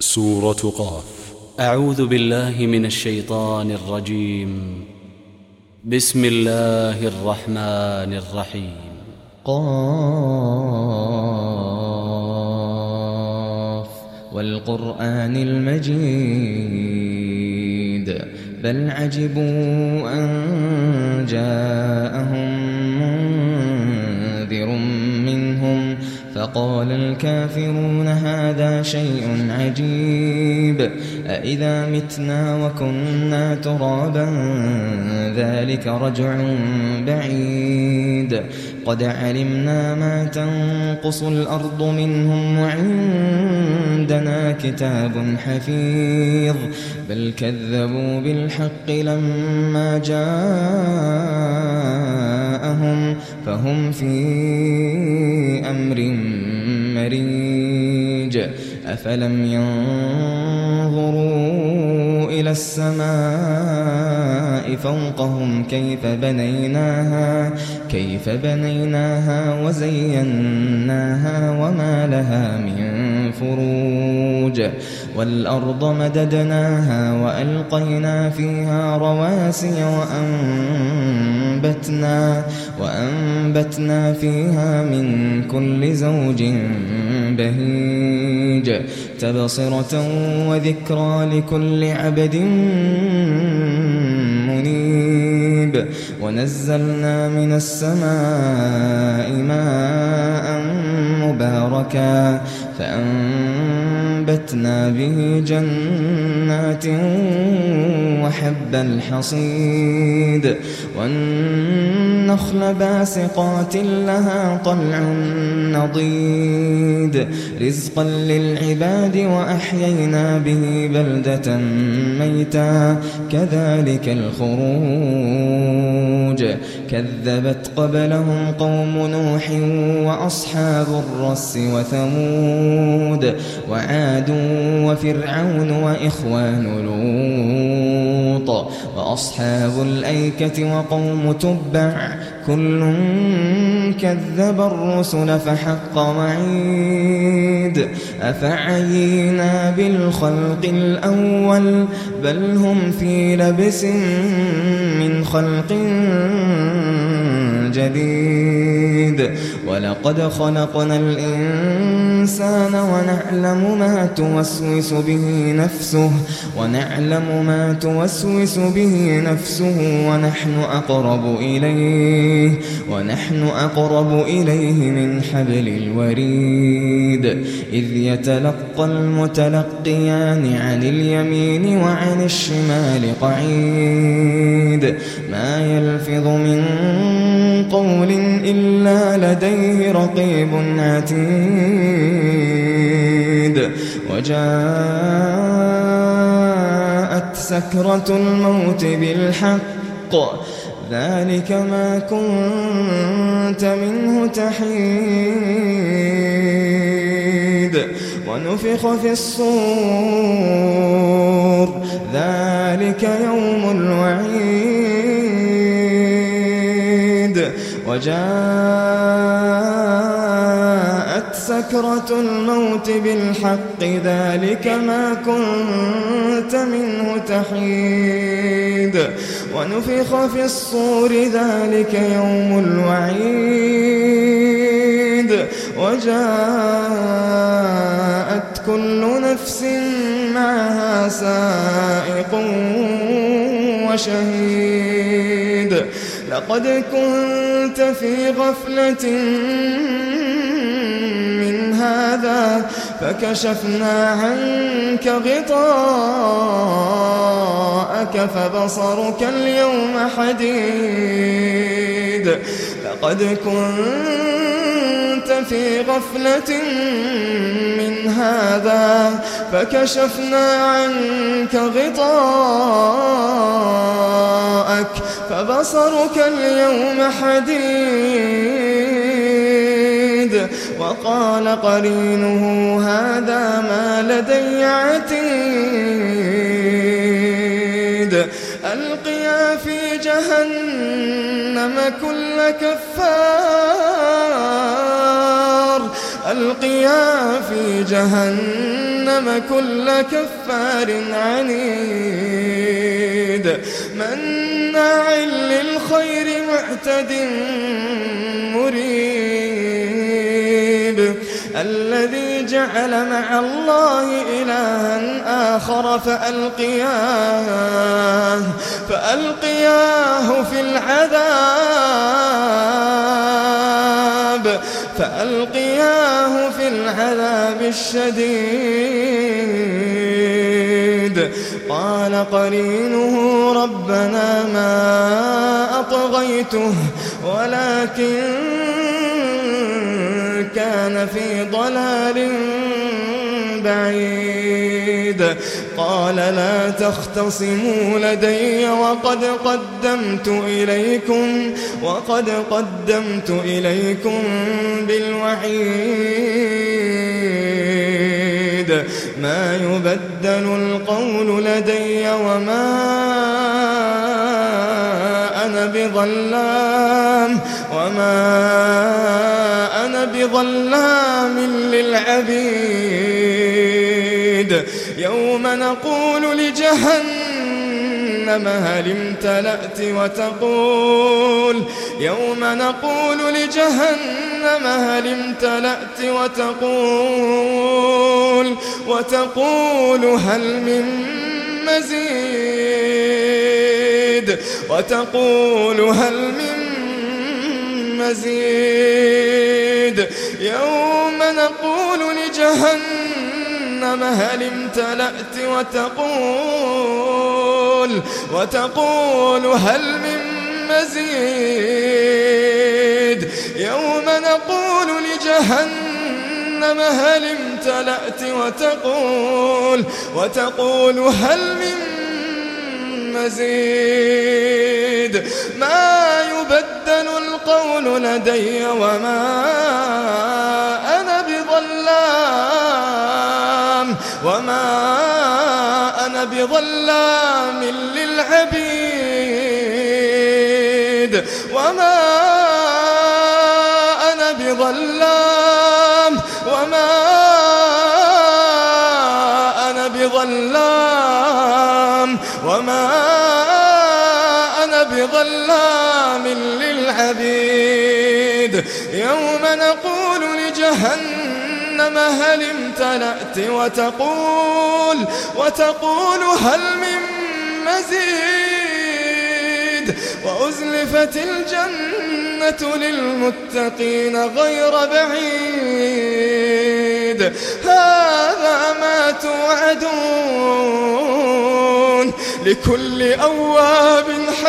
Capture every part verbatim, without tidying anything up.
سورة قاف. أعوذ بالله من الشيطان الرجيم. بسم الله الرحمن الرحيم. قاف والقرآن المجيد بل عجبوا أن جاءهم منذر منهم فقال الكافرون هذا شيء عجيب أإذا متنا وكنا ترابا ذلك رجع بعيد قد علمنا ما تنقص الأرض منهم وعندنا كتاب حفيظ بل كذبوا بالحق لما جاءهم فهم في أمر مريج أفلم ينظروا إلى السماء فوقهم كيف بنيناها كيف بنيناها وزيناها وما لها من فروج والأرض مددناها وألقينا فيها رواسي وأنبتنا وأنبتنا فيها من كل زوج بهيج تبصرة وذكرى لكل عبد منيب ونزلنا من السماء ماء مباركا فأنبتنا به جنات وحب الحصيد والنخل باسقات لها طلع نضيد رزقا للعباد وأحيينا به بلدة ميتا كذلك الخروج كذبت قبلهم قوم نوح وأصحاب الرس وثمود وعاد وفرعون وإخوان لوط وأصحاب الأيكة وقوم تبع كل كذب الرسل فحق وعيد أفعينا بالخلق الأول بل هم في لبس من خلق جديد ولقد خلقنا الإنسان ونعلم ما توسوس به نفسه ونعلم ما توسوس به نفسه ونحن أقرب إليه ونحن أقرب إليه من حبل الوريد إذ يتلقى المتلقيان عن اليمين وعن الشمال قعيد ما يلفظ من قول إلا لديه رقيب عتيد وجاءت سكرة الموت بالحق ذلك ما كنت منه تحيد ونفخ في الصور ذلك يوم الوعيد وجاءت سكرة الموت بالحق ذلك ما كنت منه تحيد ونفخ في الصور ذلك يوم الوعيد وجاءت كل نفس معها سائق وشهيد لقد كنت في غفلة من هذا فكشفنا عنك غطاءك فبصرك اليوم حديد لقد كنت في غفلة من هذا فكشفنا عنك غطاءك فبصرك اليوم حديد وقال قرينه هذا ما لدي عتيد ألقيا في جهنم كل كفار ألقيا في جهنم كل كفار عنيد مناع للخير معتد مريب الذي جعل مع الله إلها آخر فألقياه فألقياه في العذاب فألقياه في العذاب الشديد قال قرينه ربنا ما أطغيته ولكن كان في ضلال بعيد قال لا تختصموا لدي وقد قدمت إليكم وقد قدمت إليكم بالوعيد ما يبدل القول لدي وما أنا بظلام وما أنا بظلام للعبيد يوم نقول لجهنم هل امتلأت وتقول يوم نقول لجهنم هل امتلأت وتقول وتقول هل من مزيد وتقول هل من مزيد يوم نقول لجهنم هل امتلأت وتقول وتقول هل من مزيد يوم نقول لجهنم هل امتلأت وتقول وتقول هل من مزيد ما يبدل القول لدي وما أنا بظلام وما أنا بظلام للعبيد وما أنا بظلام وما أنا بظلام وما أنا بظلام للعبيد يوم نقول لجهنم هل امتلأت وتقول وتقول هل من مزيد وأزلفت الجنة للمتقين غير بعيد هذا ما توعدون لكل أواب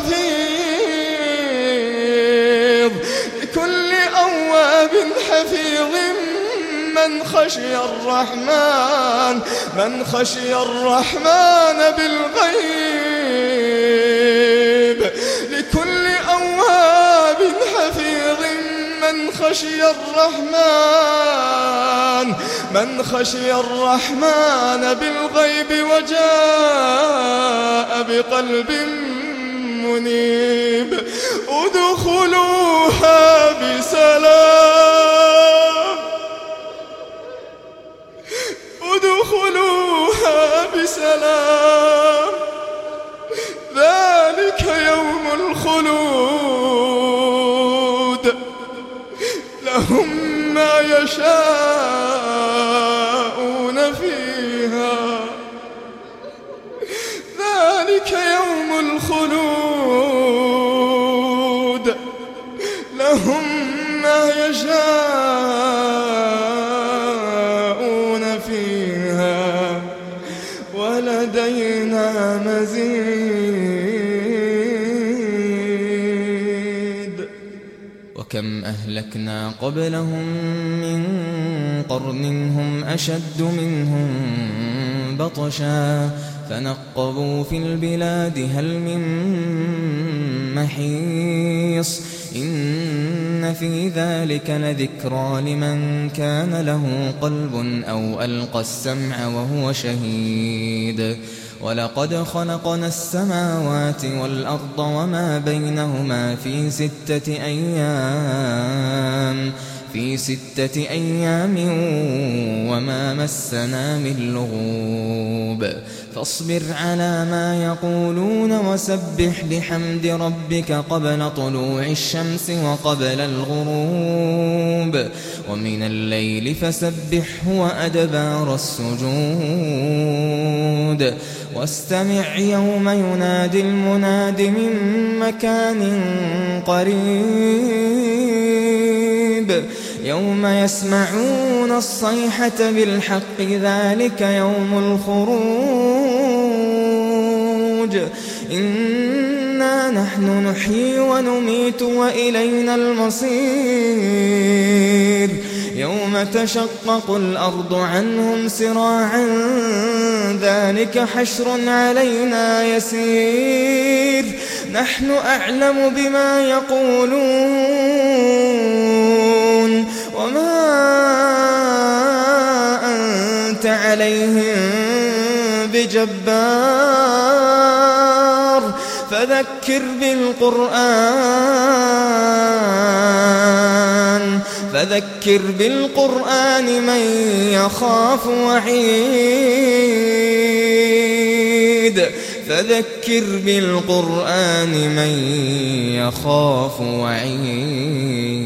حفيظ لكل أواب حفيظ من خشي الرحمن من خشي الرحمن بالغيب لكل أواب حفيظ من خشي الرحمن من خشي الرحمن بالغيب وجاء بقلب منيب ادخلوها بسلام ادخلوها بسلام ذلك يوم الخلود لهم ما يشاءون فيها ذلك يوم الخلود لهم ما يشاءون فيها ولدينا مزيد وكم أهلكنا قبلهم من قرن هم أشد منهم بطشا فنقبوا في البلاد هل من محيص إن في ذلك لذكرى لمن كان له قلب أو ألقى السمع وهو شهيد ولقد خلقنا السماوات والأرض وما بينهما في ستة أيام في ستة أيام وما مسنا من لغوب فاصبر على ما يقولون وسبح بحمد ربك قبل طلوع الشمس وقبل الغروب ومن الليل فسبحه وأدبار السجود واستمع يوم ينادي المناد من مكان قريب يوم يسمعون الصيحة بالحق ذلك يوم الخروج إنا نحن نحيي ونميت وإلينا المصير يوم تشقق الأرض عنهم سراعا ذلك حشر علينا يسير نحن أعلم بما يقولون وما أنت عليهم بجبار فذكر بالقرآن فذكر بالقرآن من يخاف وعيد فذكر بالقرآن من يخاف وعيد